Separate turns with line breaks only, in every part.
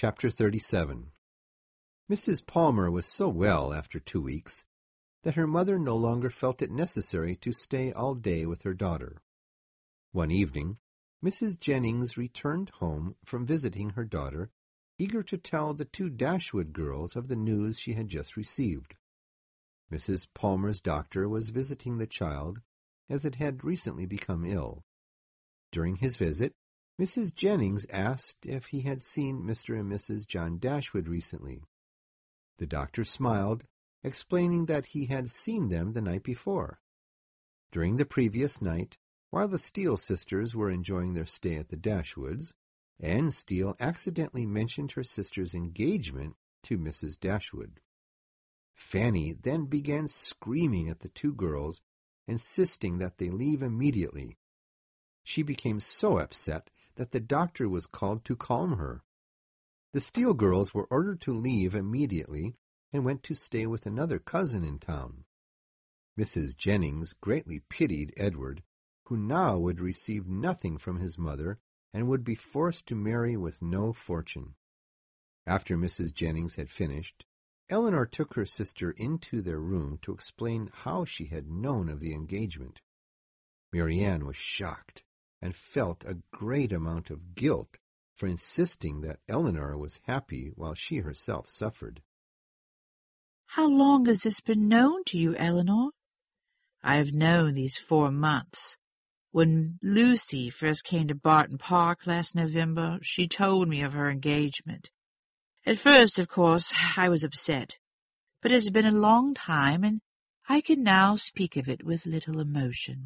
Chapter 37. Mrs. Palmer was so well after 2 weeks that her mother no longer felt it necessary to stay all day with her daughter. One evening, Mrs. Jennings returned home from visiting her daughter, eager to tell the 2 Dashwood girls of the news she had just received. Mrs. Palmer's doctor was visiting the child, as it had recently become ill. During his visit, Mrs. Jennings asked if he had seen Mr. and Mrs. John Dashwood recently. The doctor smiled, explaining that he had seen them the night before. During the previous night, while the Steele sisters were enjoying their stay at the Dashwoods, Anne Steele accidentally mentioned her sister's engagement to Mrs. Dashwood. Fanny then began screaming at the 2 girls, insisting that they leave immediately. She became so upset that the doctor was called to calm her. The Steele girls were ordered to leave immediately and went to stay with another cousin in town. Mrs. Jennings greatly pitied Edward, who now would receive nothing from his mother and would be forced to marry with no fortune. After Mrs. Jennings had finished, Eleanor took her sister into their room to explain how she had known of the engagement. Marianne was shocked and felt a great amount of guilt for insisting that Eleanor was happy while she herself suffered.
"How long has this been known to you, Eleanor?" "I have known these 4 months. When Lucy first came to Barton Park last November, she told me of her engagement. At first, of course, I was upset, but it has been a long time, and I can now speak of it with little emotion."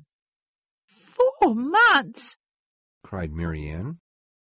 4 months!
cried Marianne.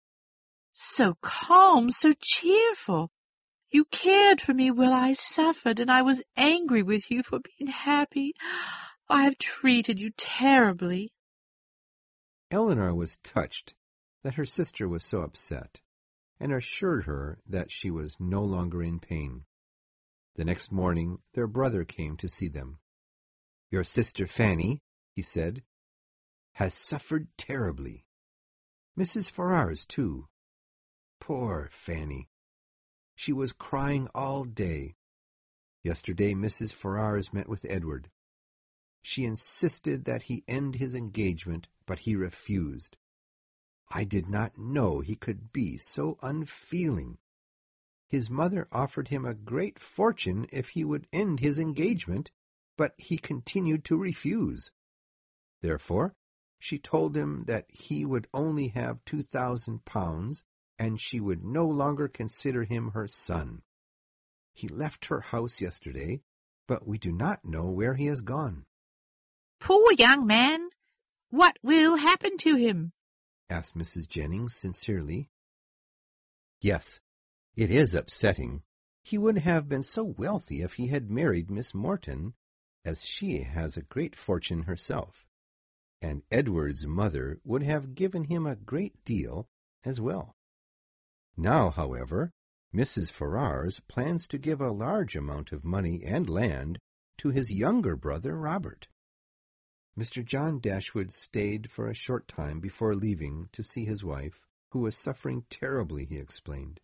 "So calm, so cheerful. You cared for me while I suffered, and I was angry with you for being happy. I have treated you terribly."
Eleanor was touched that her sister was so upset, and assured her that she was no longer in pain. The next morning their brother came to see them. "Your sister Fanny," he said, "has suffered terribly. Mrs. Ferrars, too. Poor Fanny. She was crying all day. Yesterday Mrs. Ferrars met with Edward. She insisted that he end his engagement, but he refused. I did not know he could be so unfeeling. His mother offered him a great fortune if he would end his engagement, but he continued to refuse. Therefore, she told him that he would only have £2,000, and she would no longer consider him her son. He left her house yesterday, but we do not know where he has gone."
"Poor young man! What will happen to him?"
asked Mrs. Jennings sincerely. "Yes, it is upsetting. He would have been so wealthy if he had married Miss Morton, as she has a great fortune herself, and Edward's mother would have given him a great deal as well. Now, however, Mrs. Ferrars plans to give a large amount of money and land to his younger brother Robert." Mr. John Dashwood stayed for a short time before leaving to see his wife, who was suffering terribly, he explained.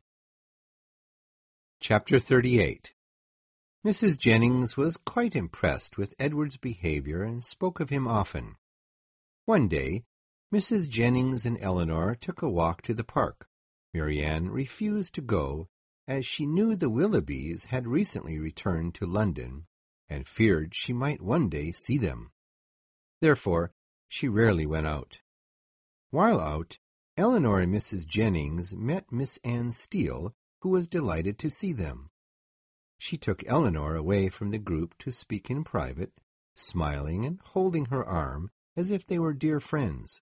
Chapter 38. Mrs. Jennings was quite impressed with Edward's behavior and spoke of him often. One day, Mrs. Jennings and Eleanor took a walk to the park. Marianne refused to go, as she knew the Willoughbys had recently returned to London, and feared she might one day see them. Therefore, she rarely went out. While out, Eleanor and Mrs. Jennings met Miss Anne Steele, who was delighted to see them. She took Eleanor away from the group to speak in private, smiling and holding her arm as if they were dear friends.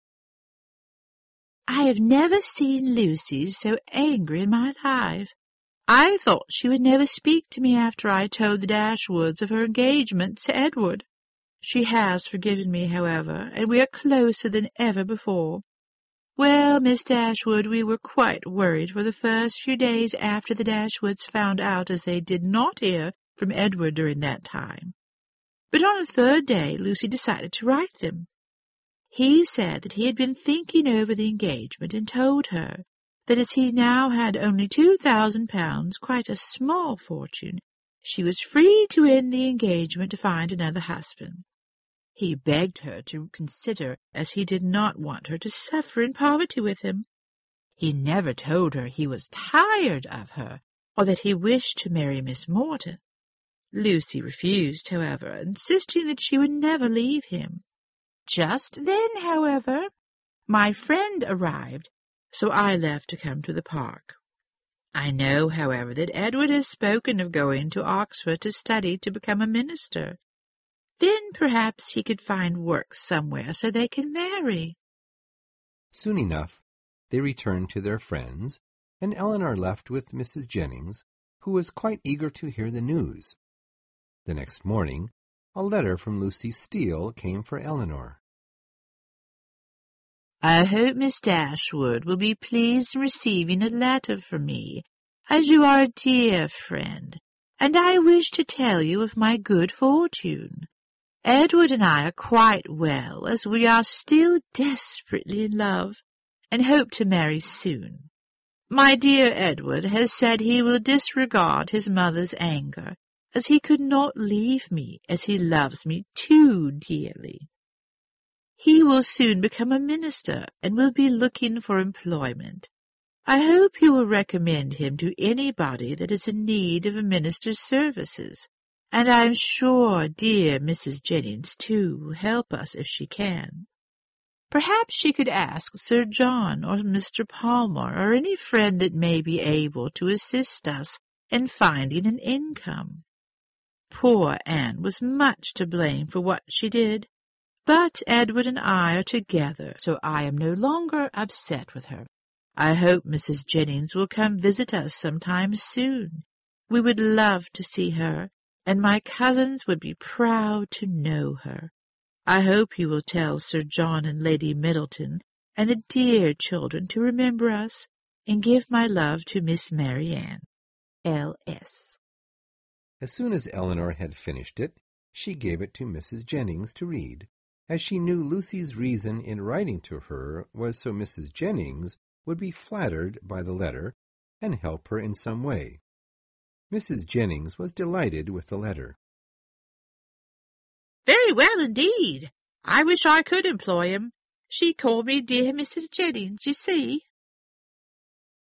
"I have never seen Lucy so angry in my life. I thought she would never speak to me after I told the Dashwoods of her engagement to Edward. She has forgiven me, however, and we are closer than ever before. Well, Miss Dashwood, we were quite worried for the first few days after the Dashwoods found out, as they did not hear from Edward during that time. But on the 3rd day Lucy decided to write them. He said that he had been thinking over the engagement and told her that as he now had only £2,000, quite a small fortune, she was free to end the engagement to find another husband. He begged her to consider, as he did not want her to suffer in poverty with him. He never told her he was tired of her, or that he wished to marry Miss Morton. Lucy refused, however, insisting that she would never leave him. Just then, however, my friend arrived, so I left to come to the park. I know, however, that Edward has spoken of going to Oxford to study to become a minister. Then perhaps he could find work somewhere so they can marry.
Soon enough, they returned to their friends, and Elinor left with Mrs. Jennings, who was quite eager to hear the news. The next morning, a letter from Lucy Steele came for Elinor.
I hope Miss Dashwood will be pleased in receiving a letter from me, as you are a dear friend, and I wish to tell you of my good fortune. Edward and I are quite well, as we are still desperately in love, and hope to marry soon. My dear Edward has said he will disregard his mother's anger, as he could not leave me, as he loves me too dearly. He will soon become a minister, and will be looking for employment. I hope you will recommend him to anybody that is in need of a minister's services, and I am sure dear Mrs. Jennings, too, will help us if she can. Perhaps she could ask Sir John or Mr. Palmer or any friend that may be able to assist us in finding an income. Poor Anne was much to blame for what she did, but Edward and I are together, so I am no longer upset with her. I hope Mrs. Jennings will come visit us sometime soon. We would love to see her, and my cousins would be proud to know her. I hope you will tell Sir John and Lady Middleton and the dear children to remember us, and give my love to Miss Marianne. L.S.
As soon as Elinor had finished it, she gave it to Mrs. Jennings to read, as she knew Lucy's reason in writing to her was so Mrs. Jennings would be flattered by the letter and help her in some way. Mrs. Jennings was delighted with the letter.
Very well indeed. I wish I could employ him. She called me dear Mrs. Jennings, you see.